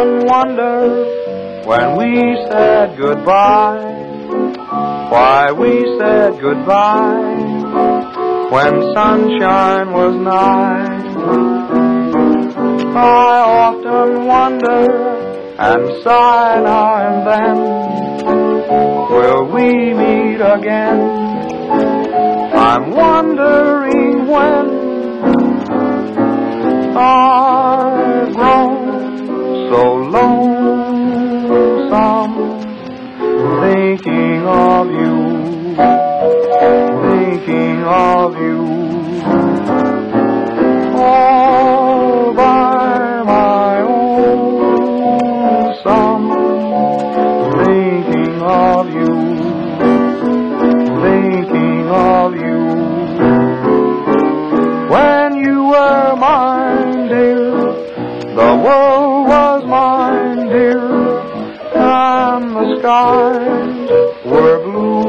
often wonder when we said goodbye, why we said goodbye when sunshine was nigh. I often wonder and sigh now and then, will we meet again? I'm wondering when. I've grown so lonesome, thinking of you, thinking of you. All by my own some, thinking of you, thinking of you. When you were mine, dear, the world was mine, dear, and the skies were blue.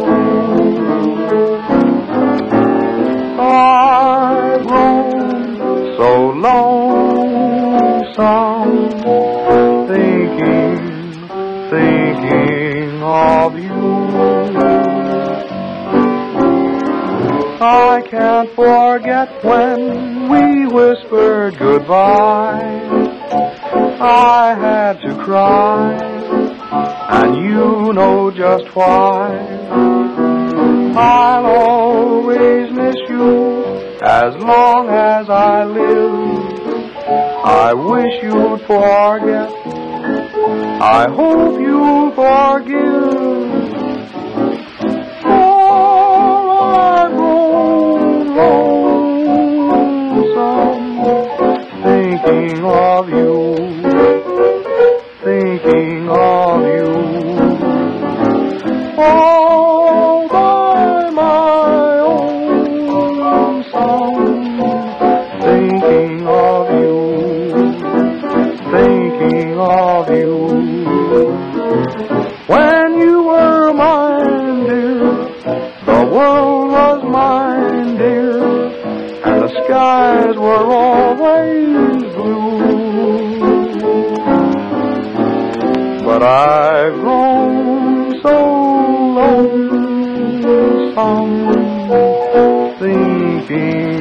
I've grown so lonesome, thinking of you. I can't forget when we whispered goodbye. I had to cry, and you know just why. I'll always miss you as long as I live. I wish you'd forget, I hope you'll forgive. Thinking of you, thinking of you. All by my own song, thinking of you, thinking of you. When you were mine, dear, the world was mine, dear, and the skies were always blue. But I've grown so lonesome, thinking